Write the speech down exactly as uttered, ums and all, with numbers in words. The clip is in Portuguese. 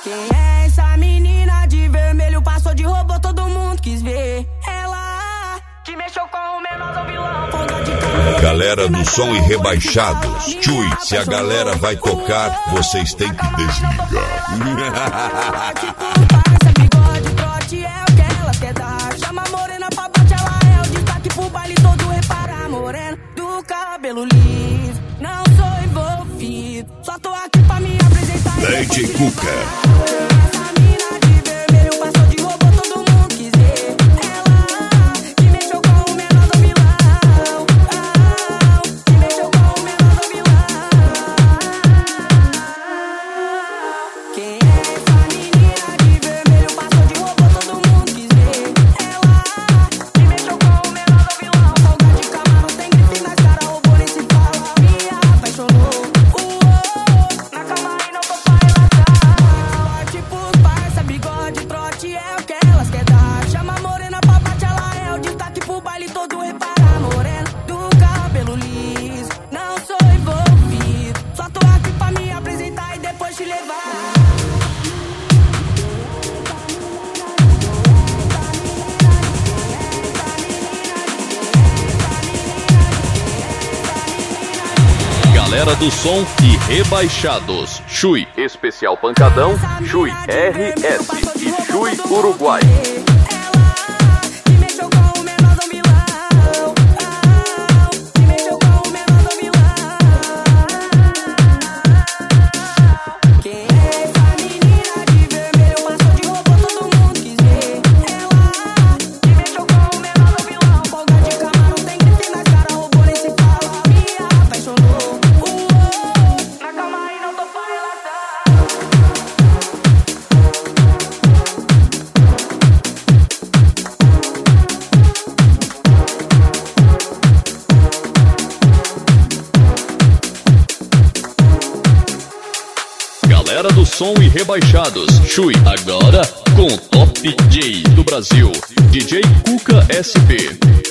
Quem é essa menina de vermelho? Passou de robô, todo mundo quis ver. Ela que mexeu com o menor do vilão. Galera do som e rebaixados. Chui, se a galera vai tocar, vocês têm que desligar. Parça, bigode, trote é o que elas quer dar. Chama a morena pra bate, ela é o destaque pro baile todo. Repara, morena do cabelo liso. Não sou envolvido, só tô aqui pra me apresentar. D J Cuca. Galera do som e rebaixados. Chui Especial Pancadão, Chui R S e Chui Uruguai. Galera do som e rebaixados, Chui agora com o Top D J do Brasil, D J Cuca S P.